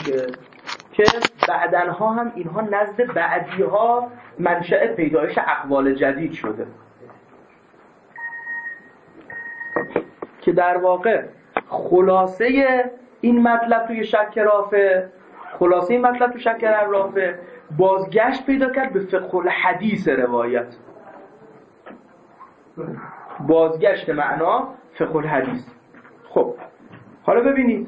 دیگه که بعدنها هم اینها نزد بعدیها منشأ پیدایش اقوال جدید شده که در واقع خلاصه این مطلب توی شک رافع، خلاصه این مطلب توی شک رافع بازگشت پیدا کرد به فقه الحدیث روایت، بازگشت معنا فقه الحدیث. خب حالا ببینید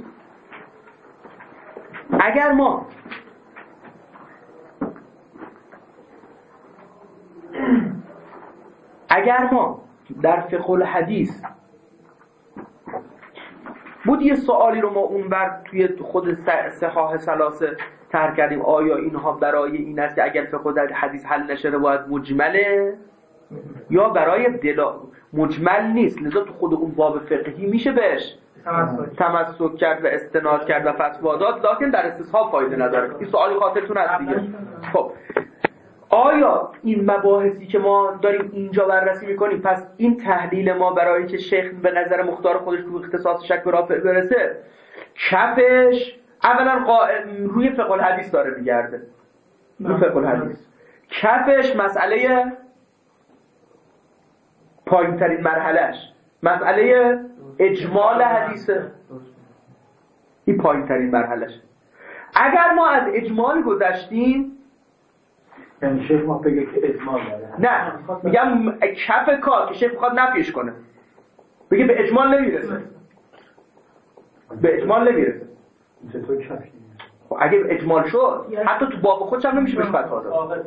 اگر ما در فقه الحدیث بود یه سوالی رو ما اونور توی خود صحاح ثلاثه طرح کردیم، آیا اینها برای این است که اگر فقه الحدیث حل نشه باید مجمله یا برای مجمل نیست، لذا تو خود اون باب فقهی میشه بهش تمسک کرد و استناد کرد و فتوا داد، لکن در استصحاب فایده نداره. این سوالی خاطرتون هست دیگه. خب آیا این مباحثی که ما داریم اینجا بررسی میکنیم، پس این تحلیل ما برای که شیخ به نظر مختار خودش تو اختصاص شک به رافع برسه کفش اولا روی فقه الحدیث داره میگرده، روی فقه الحدیث کفش مسئله پایین ترین مرحلهش مسئله اجمال حدیثه، این پایین ترین مرحلهش. اگر ما از اجمال گذشتیم، یعنی شیخ ما بگه که اجمال داره، نه میگم کف کار که شیخ میخواد نفیش کنه بگه به اجمال نمیرسه، به اجمال نمیرسه. چطور کفش؟ اگه اجمال شد حتی تو باب خودش هم نمیشه بهش فتوا داد.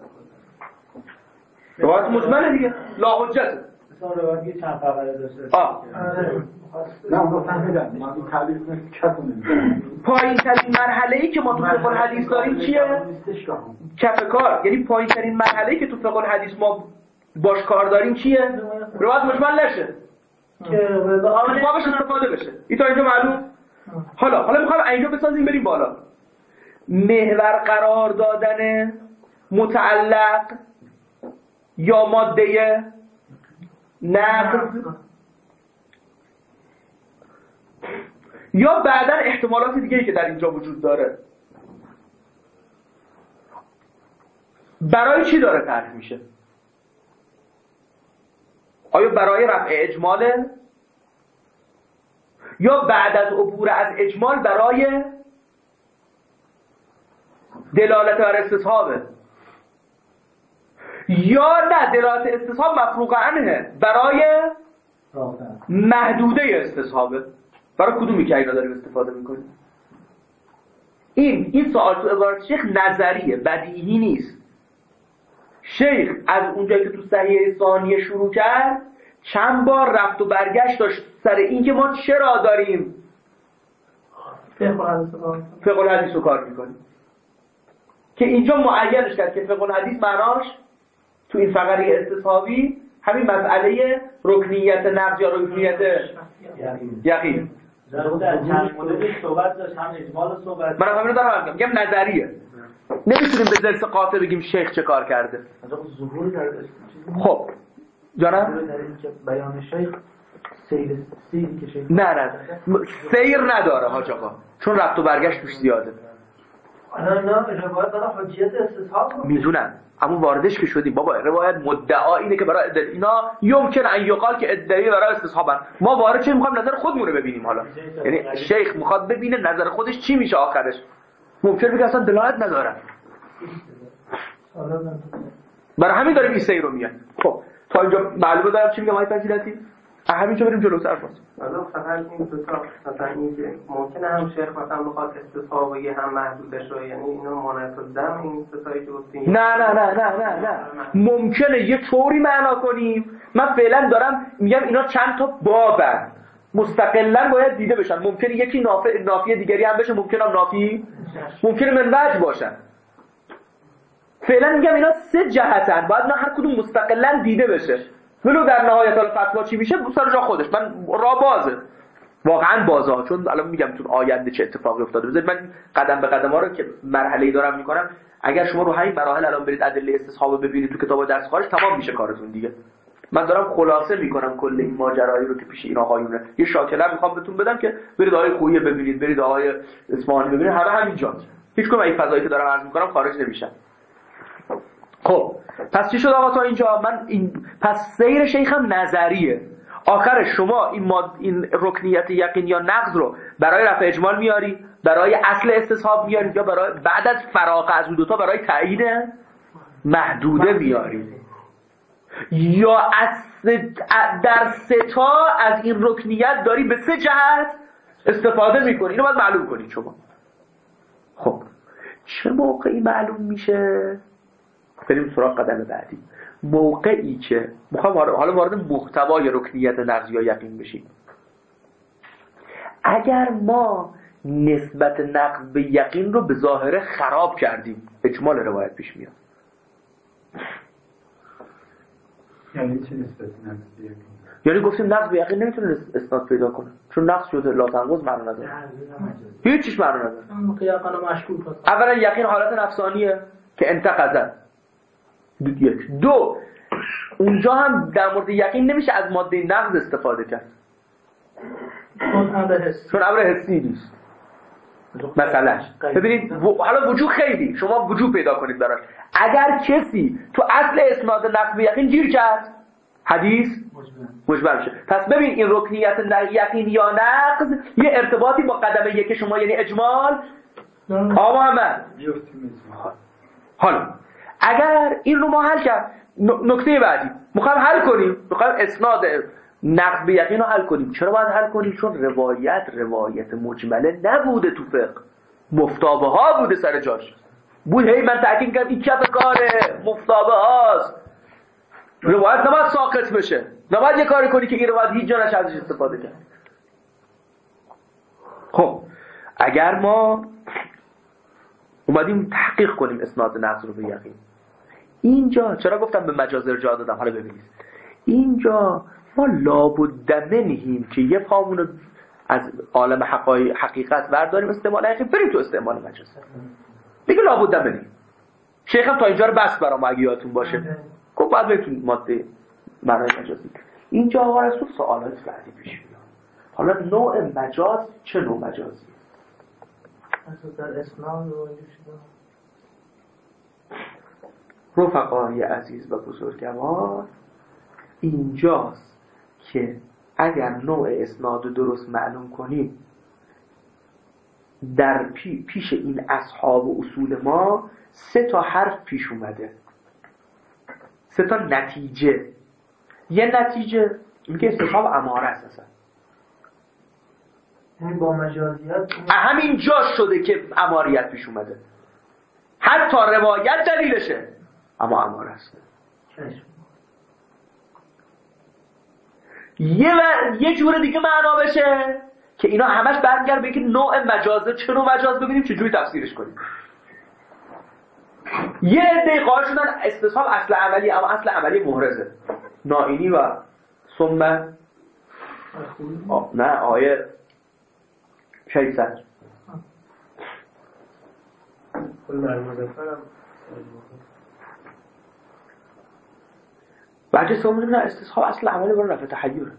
روایت مجمله دیگه، لا حجت. مثلا روایت یه چند فقره داشته. نه اون رو فهمیدم، ما این تعبیر کفمون پایین ترین مرحله‌ای که ما تو فقه الحدیث داریم چیه؟ کف کار. یعنی پایین ترین مرحله‌ای که تو فقه الحدیث ما باش کار داریم چیه؟ روایت مجمل نشه که بابش استفاده بشه. این تا اینجا معلوم؟ حالا میخوایم اینجا بسازیم بریم بالا. محور قرار دادن متعلق یا ماده نقض یا بعداً احتمالات دیگه‌ای که در اینجا وجود داره برای چی داره طرح میشه؟ آیا برای رفع اجماله یا بعد از عبور از اجمال برای دلالت بر استصحابه یا نه دلالت استصحاب مفروغ عنه برای محدوده استصحابه؟ برای کدومی که اینا داریم استفاده میکنیم؟ این سوال تو عبارت شیخ نظریه، بدیهی نیست. شیخ از اونجایی که تو صحیح ثانیه شروع کرد چند بار رفت و برگشت داشت سر این که ما چرا داریم فقه الحدیث رو کار میکنیم، که اینجا معینش کرد که فقه الحدیث معناش تو این فقره استصحابی همین مسئله رکنیت نقض یا رکنیت یقین. در چند مورد صحبت داشت، هم اجمال صحبت. من همین دارم میگم نظریه. نمیتونیم به ذلس قاطع بگیم شیخ چه کار کرده. ظهور داره. خب جانم در این که بیان شیخ سیری که شیخ نه سیر نداره حاج آقا، چون رفت و برگشت توش زیاده. نه روایت داره حجیت استصحاب میدونن، اما واردش که شدیم بابا روایت مدعا اینه که برای اینا یمکن ان یقال که ادعای برای استصحابن. ما وارد چه میخوایم نظر خودمون رو ببینیم. حالا یعنی شیخ میخواد ببینه نظر خودش چی میشه آخرش. ممکن بگه اصلا دلالت نداره، برای همین داریم این سیر رو میگن. خب تا اینجا معلومه دارم چی میگم آقای فضیلتی؟ همینجا بریم جلوتر باز. حالا فقط این دو تا مثلا این که ممکنه هم شیخ مثلا بخواد استصحاب بگه هم محدود بشه، یعنی اینا مناقض دم این ستایی که گفتین. نه ممکنه یه طوری معنا کنیم. من فعلا دارم میگم اینا چند تا بابن مستقلاً باید دیده بشن. ممکنه یکی نافی دیگری هم بشه، ممکنه هم نافی، ممکنه من وجه باشن. فعلا میگم اینا سه جهتن، باید نه هر کدوم مستقلاً دیده بشه. ولو در نهایت الفتوا چی میشه سر جا خودش. من را بازه، واقعا بازه، چون الان میگم تو آینده چه اتفاقی افتاده. بذارید من قدم به قدم ها رو که مرحله‌ای دارم میکنم، اگر شما رو همین مراحل الان برید ادله استصحاب ببینید تو کتاب درس خارج تمام میشه کارتون دیگه. من دارم خلاصه میکنم کل این ماجرایی رو که پیش این آقایونه. یه شاکله میخوام بهتون بدم که برید آقای خویی ببینید، برید آقای اصفهانی ببینید، همه همینجاست. هیچ کدوم این فضایی که دارم عرض میکنم خارج نمیشن. خب پس چی شد آقا تا اینجا؟ پس سیر شیخ هم نظریه. آخر شما این رکنیت یقین یا نقض رو برای رفع اجمال میاری، برای اصل استصحاب میاری، یا برای بعد از فراغ از اون دوتا برای تایید محدوده میاری، یا در سه تا از این رکنیت داری به سه جهت استفاده میکنی. اینو باید معلوم کنید شما. خب چه موقعی معلوم میشه؟ بریم سراغ قدم بعدی. موقعی که میخوام حالا وارد محتوای رکنیت نقض یا یقین بشیم. اگر ما نسبت نقض به یقین رو به ظاهره خراب کردیم، اجمال روایت پیش میاد. یعنی چه نسبت نقض به یقین؟ یعنی گفتیم نقض به یقین نمیتونه اسناد پیدا کنه، چون نقض شده لا تنقض معنا نداره، هیچ چیز معنا نداره. اولا یقین حالت نفسانیه که انتقضت. یک. دو، اونجا هم در مورد یقین نمیشه از ماده نقض استفاده کرد، چون امر حسی نیست. مثلا ببینید حالا وجود خیلی شما وجود پیدا کنید براش. اگر کسی تو اصل اسناد نقض به یقین گیر کرد، حدیث مجمل میشه. پس ببین این رکنیت یقین یا نقض یه ارتباطی با قدم یک شما یعنی اجمال. آقا محمد حالا اگر این رو ما حل کرد، نکته بعدی میخوایم حل کنیم، میخوایم اسناد نقض به یقین رو حل کنیم. چرا باید حل کنیم؟ چون روایت مجمله نبوده تو فقه، مفتابه ها بوده سر جاش بود. هی من تاکید کردم این کف کاره مفتابه هاست، روایت نباید ساقط بشه، نباید یه کاری کنی که این روایت هیچ جا نشه ازش استفاده کرد. خب اگر ما اومدیم تحقیق کنیم اسناد نقض رو به یقین، اینجا چرا گفتم به مجاز ارجاع دادم؟ حالا ببینید اینجا ما لابد منیم که یه پامون رو از عالم حقیقت برداریم استعمال حقیقی بریم تو استعمال مجاز. دیگه لابد منیم. شیخ هم تا اینجا رو بس برام اگه یادتون باشه. خب بعد بهتون ماده معنای مجازی. اینجا آقا رسول سوالات بعدی پیش میاد. حالا نوع مجاز چه نوع مجازی؟ در اسلام رفقای عزیز و بزرگوار، اینجاست که اگر نوع اسناد رو درست معلوم کنیم، در پیش این اصحاب و اصول ما 3 تا حرف پیش اومده، 3 تا نتیجه. یه نتیجه میگه استصحاب اماره است اصلا، یعنی با مجازیت همین جا شده که اماریت پیش اومده، حتی روایت دلیلشه اما اماره است. یه جور دیگه معنا بشه که اینا همش برمیگرده به که نوع مجازه چه نوع مجاز ببینیم چه جوری تفسیرش کنیم. یه عده قائل شدن استصحاب اصل عملی، اما اصل عملی محرزه. نائینی و ثم نه آیه 600 بعد سوم نه استصحاب اصل عملی برای رفع تحیره.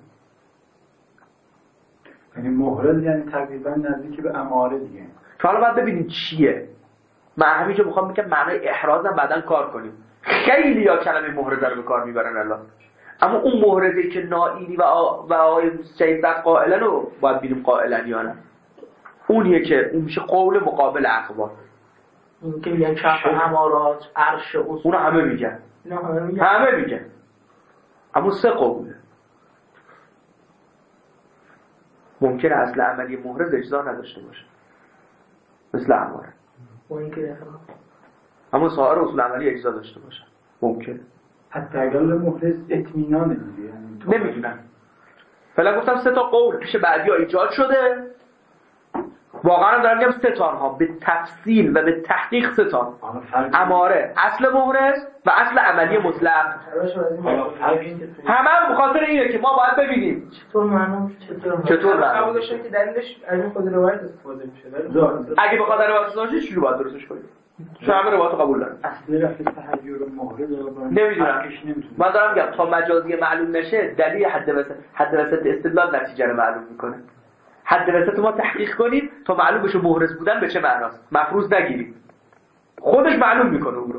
یعنی محرز یعنی تقریبا نزدیک به اماره دیگه. حالا باید ببینید چیه. من همینجا میخوام بگم معنای احرازم بعداً کار کنیم. خیلی یا کلمه محرزه رو به کار میبرن الان، اما اون محرزه‌ای که نائینی و آقای شیخ قائلن رو باید ببینیم قائلن یا نه. اونیه که اون میشه قول مقابل اخبار. این که میگن کف امارات عرش اصول، اونو همه میگن. همه میگن. اما 3 قوله. ممکنه اصل عملی محرز اجزا نداشته باشه مثل اماره، اما سایر اصول عملی اجزا داشته باشه. ممکنه حتی اگر محرز اطمینانه دیگه، یعنی نمیدونم. فعلا گفتم 3 تا قول پیش بعدی ها ایجاد شده. واقعا دارم میگم 3 تا ها به تفصیل و به تحقیق 3 تا. اماره، اصل محرز و اصل عملی مطلق. همه بخاطر اینه که ما باید ببینیم چطور معنا قبول داشتیم که دلیلش از این خود روایت استفاده میشه. اگه بخاطر روایت استفاده چه جوری باید درستش کنیم؟ چون همه روایات قبول دارن. اصل رفت تحجر و مهره داره. نمیدونم. من دارم میگم تا مجازی معلوم نشه دلیل حد وسط استدلال نتیجه رو معلوم میکنه. حد وسط ما تحقیق کنیم تا معلوم بشه محرز بودن به چه معناست. مفروض نگیریم. خودش معلوم میکنه اون رو.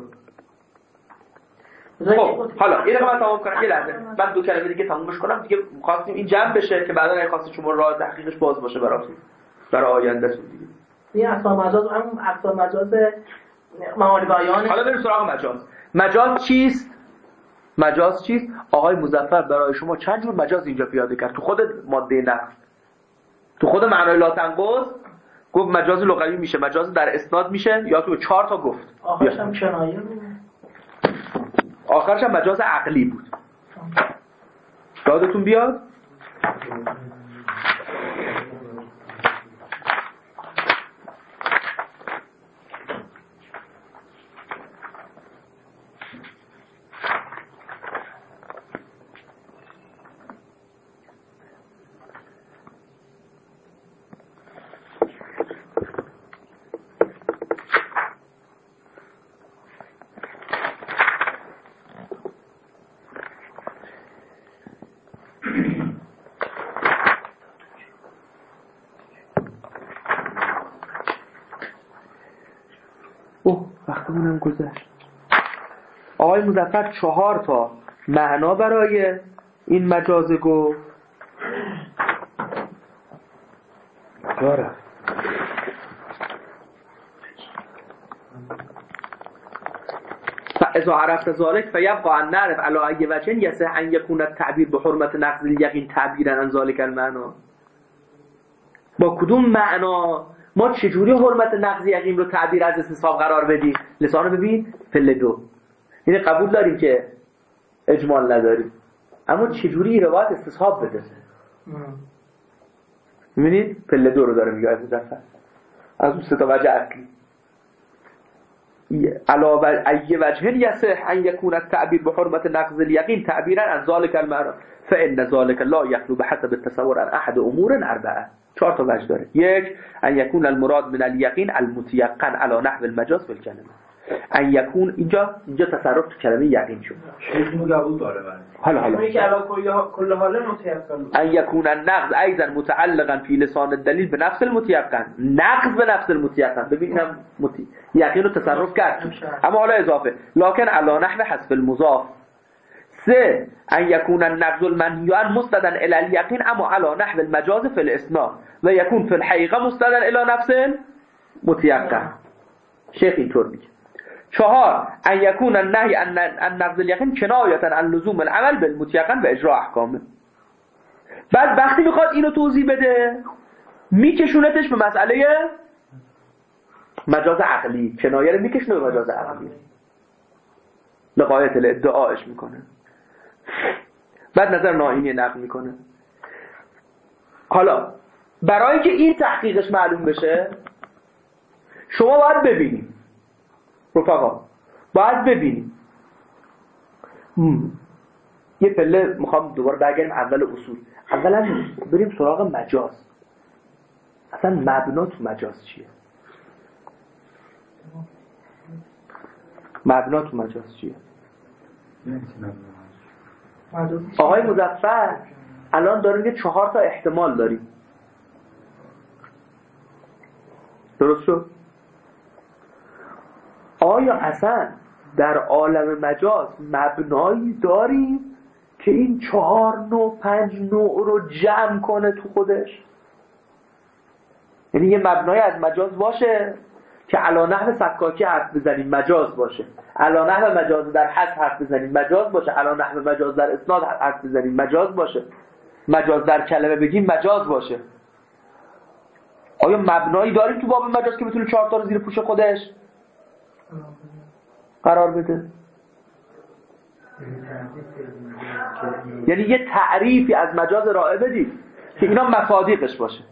خب حالا یه دقیقه من تمام کنم، یه لحظه من 2 کلمه دیگه تمومش کنم دیگه. خواستیم این جمع بشه که بعدا اگه خواستید شما راه تحقیقش باز باشه براتون برای آیندهتون دیگه. این اقسام مجاز هم اقسام مجاز معانی بیان. حالا بریم سراغ مجاز. مجاز چیست؟ مجاز چیست؟ آقای مظفر برای شما چند جور مجاز اینجا پیاده کرد تو خود ماده نقض. تو خود معنای لا تنقض گفت مجاز لغوی میشه، مجاز در اسناد میشه، یا تو 4 تا گفت. آخرش هم کنایه بود. آخرش هم مجاز عقلی بود. یادتون بیاد؟ وقتمونم گذشت. آقای مظفر 4 تا معنا برای این مجاز گفت. داره فاذا عرفت ذلك فيبقى ان نعرف على اي وجه يصح ان يكون التعبير بحرمة نقض اليقين تعبيرا عن ذلك المعنى. با کدوم معنا ما چجوری حرمت نقض یقین رو تعبیر از استصحاب قرار بدیم؟ لسانو ببین پله 2. یعنی قبول داریم که اجمال نداریم، اما چجوری روایت استصحاب بده؟ می‌بینید پله 2 رو داره میگه از مظفر از اون 3 تا وجه اصلی. علاوه ای وجه یصح ان یکون التعبیر بحرمت نقض الیقین تعبیرا عن ذلك المعنى فان ذلك لا يخلو بحسب التصور عن احد امور 4. 4 تا وجه داره. 1 ان یکون المراد من الیقین المتیقن علی نحو المجاز فی الکلمه. ان یکون اینجا تصرف تو کلمه یقین شد. شیخ قبول داره حالا اینی که علی کل حال متیقن. ان یکون النقض ایضا متعلقا فی لسان الدلیل به نفس المتیقن. نقض به نفس المتیقن. ببینم یقین رو تصرف کرد اما حالا اضافه لکن علی نحو حذف المضاف. 3 ان یکون النقض المنهی عنه مستدا الی الیقین اما علی نحو المجاز فی الاسناد و یکون فی الحقیقه مستدا الی نفس المتیقن. شیخ اینطور میگه. 4 ان یکون النهی عن نقض الیقین کنایه عن لزوم العمل بالمتیقن و اجرا احکامه. بعد وقتی میخواد اینو توضیح بده میکشونتش به مسئله مجاز عقلی. کنایه رو میکشونه به مجاز عقلی لغایت الادعاش میکنه. بعد نظر ناهینی نقل میکنه. حالا برای که این تحقیقش معلوم بشه شما باید ببینید رفقا، باید ببینید یه پله میخوام دوباره برگردیم اول اصول. اولا بریم سراغ مجاز. اصلا مبنا تو مجاز چیه؟ مبنا تو مجاز چیه؟ آقای مظفر الان داریم که 4 تا احتمال داریم. درست شد؟ آیا اصلا در عالم مجاز مبنایی داریم که این 4 نوع 5 نوع رو جمع کنه تو خودش؟ یعنی یه مبنای از مجاز باشه که علی نحو سکاکی حرف بزنیم مجاز باشه، علی نحو مجاز در حذف حرف بزنیم مجاز باشه، علی نحو مجاز در اسناد حرف بزنیم مجاز باشه، مجاز در کلمه بگیم مجاز باشه. آیا مبنایی داریم تو باب مجاز که بتونه 4 تا رو زیر پوش خودش قرار بده؟ یعنی یه تعریفی از مجاز ارائه بدید که اینا مصادیقش باشه،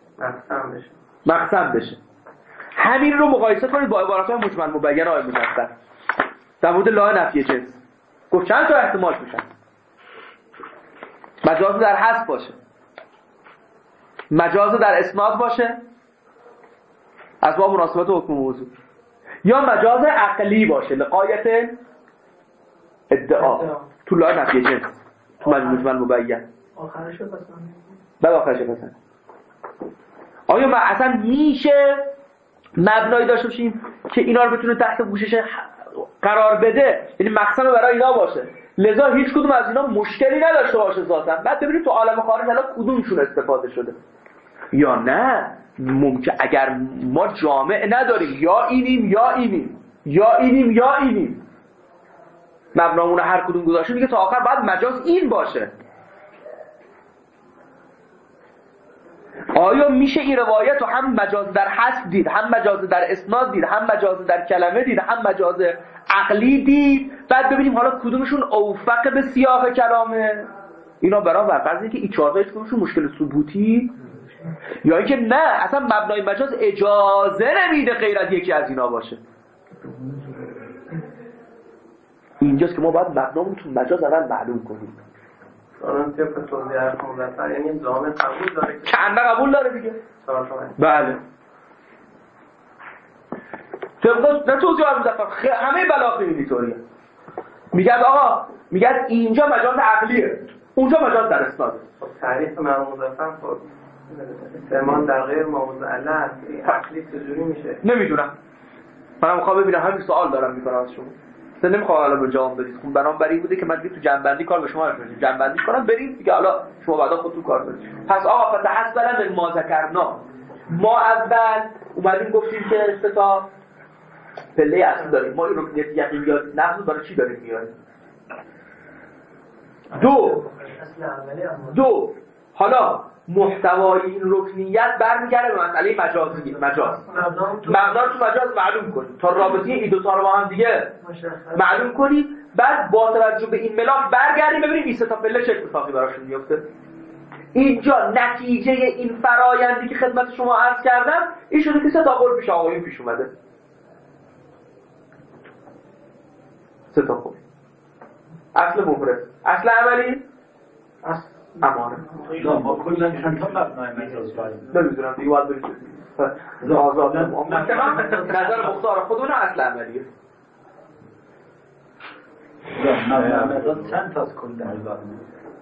مقسم بشه. همین رو مقایسه کنید با عبارت‌های مجمل مبین آقای مظفر در مورد لا نفی جنس. گفت چند تا احتمال میشن؟ مجاز در حذف باشه، مجاز در اسناد باشه از باب مناسبت حکم موضوع، یا مجاز عقلی باشه لغایت ادعا تو لای نفی جنس تو مجموع مبین آخرش رو پس بعد آخرش پسند. آیا ما اصلا میشه مبنایی داشته باشیم که اینا رو بتونه تحت پوشش قرار بده، یعنی مقصد برای اینا باشه، لذا هیچ کدوم از اینا مشکلی نداشته باشه ذاتاً، بعد ببینید تو عالم خارج الان کدومشون استفاده شده؟ یا نه ممکن اگر ما جامع نداریم یا اینیم یا اینیم یا اینیم یا اینیم، مبنامون هر کدوم گذاشته میگه تا آخر بعد مجاز این باشه. آیا میشه این روایت رو هم مجاز در حذف دید، هم مجاز در اسناد دید، هم مجاز در کلمه دید، هم مجاز عقلی دید، بعد ببینیم حالا کدومشون اوفق به سیاق کلامه؟ اینا برای فرض که این چهار تا کدومشون مشکل ثبوتی یا اینکه نه اصلا مبنای مجاز اجازه نمیده غیر از یکی از اینا باشه. اینجاست که ما باید مبنامون تو مجاز اول معلوم کنیم. الان طبق توضیح حرف مظفر یعنی ضامن قبول داره که کنده قبول داره دیگه. بله طبق نه توضیح حرف مظفر همه بلاغه اینطوریه. میگه آقا میگه اینجا مجاز عقلیه اونجا مجاز در اسناده. خب تعریف مرحوم مظفر خب استعمال در غیر موضوع علت عقلی چجوری میشه؟ نمیدونم. منم میخوام ببینم، همین سوال دارم میکنم از شما. اصلا نمیخوام حالا به جواب بدید. خب برام برای این بوده که من دیگه تو جنبندی کار به شما نمی‌کنم. جنبندی کنم برید دیگه، حالا شما بعدا خودتون کار کنید. پس آقا فتحسبنا من ما ذکرنا، ما اول اومدیم گفتیم که سه تا پله اصلی داریم. ما این رکنیت یقین یا نقض برای چی داریم میاریم؟ دو حالا محتوای این رکنیت برمیگرده به مسئله مجازی. مجاز مبنا تو مجاز معلوم کنید تا رابطه این دو تا رو با هم دیگه معلوم کنید، بعد با توجه به این ملاک برگردیم ببینیم این سه تا پله چه اتفاقی براشون میفته. اینجا نتیجه این فرایندی که خدمت شما عرض کردم این شده که سه تا قول پیش آقایون پیش اومده. سه تا قول. اصل مفرد، اصل عملی، اصل امانه. ما کلا چند تا مبنای مجاز داریم؟ نمیدونم دیگه باید برید آزاد نظر مختار خودمون اصل عملیه. مبنای مجاز چند تا از کل داریم؟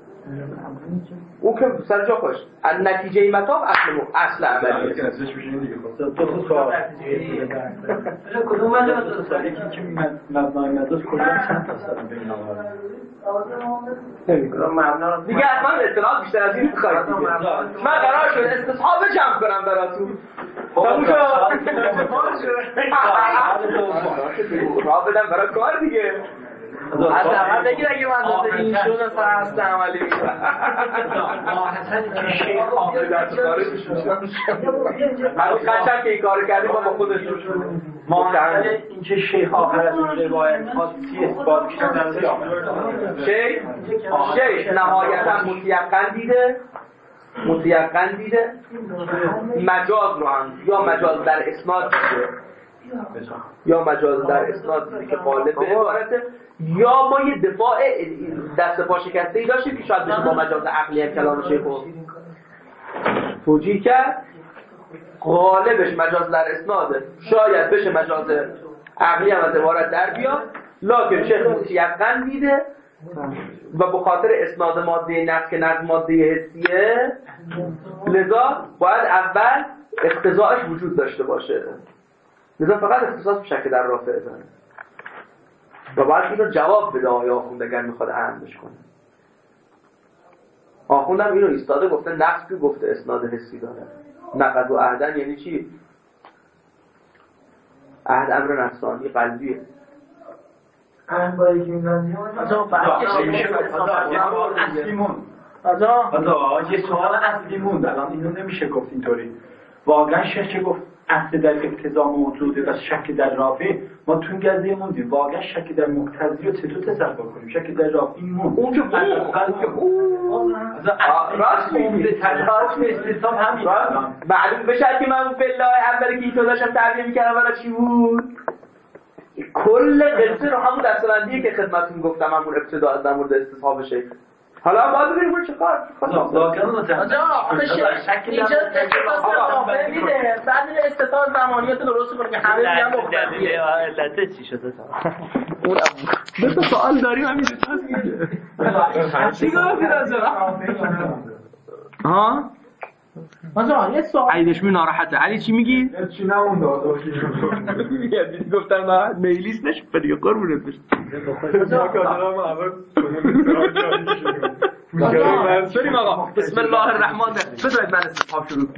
او که سر جا خوش نتیجه مطاب اصل عملیه. دو سوال کدوم مجاز یکی که مبنای مجاز کلا چند تا هستن بین آقا نمی‌کنم مبنا رو دیگه اصلا اطلاعات بیشتر از این می‌خواید. من قرار شد استصحاب جمع کنم براتون. تموم شد. راه بدم برای کار دیگه. اصلا بگیر اگه من داده اینشون اصلا هست عملی میکنم حسن که شیخ آقای دستکاره قشنگ که این کار کردیم با خودشون ماهر این که شیخ آخر از این روایت خاصی اثبات کردن شیخ نهایتا متیقن دیده مجاز رو هم یا مجاز در اسناد دیده یا مجاز در اسناد دیده که غالب به عبارته، یا ما یه دفاع دست پا شکسته‌ای داشتیم که شاید بشه با مجاز عقلی کلام شیخ رو توجیه کرد، غالبش مجاز در اسناده، شاید بشه مجاز عقلی هم از عبارت در بیاد، لکن شیخ متیقن دیده و به خاطر اسناد ماده نفس که نظم ماده حسیه لذا باید اول اقتضاعش وجود داشته باشه، لذا فقط اختصاص شک در رافعه داره و باید اینو جواب بده آیا آخوند اگر میخواد اهمش کنه. آخوندم اینو ایستاده گفته نفس که گفته اسناد حسی داره. نقد و عهدن یعنی چی؟ عهد امر نفسانی قلبیه. عهد با یکی میزنی یه سوال اصلی موند الان اینو نمیشه گفت اینطوری. واقعا شیخ که گفت اصل در اقتضا موجوده و شک در رافع، ما تو این قضیه موندیم واقعا شک در مقتضی رو چطور تصور کنیم؟ شک در رافع موند اون که راست میگه تلاش استثاب همین معلوم بشه که من بالله اولی که اینو داشتم تعبیر می‌کردم برای چی بود؟ کل قصه رو همون دستبندیه که خدمتتون گفتم همون ابتدا در مورد استصحاب شیخ حالا باید ببینیم چه کار اینجا استثناء رافع میده بعد این استثناء زمانیات درست کنه که همه میگن مختلفیه. علت چی شده تا اون دو تا سوال داریم همین چی گفتی راجع ها آجا یه سوال عیدشمی ناراحته. علی چی میگی؟ چی نمونده گفتن ما میلیست نشد دیگه قربونت بشه. بریم آقا بسم الله الرحمن الرحیم. بذارید من استفاده شروع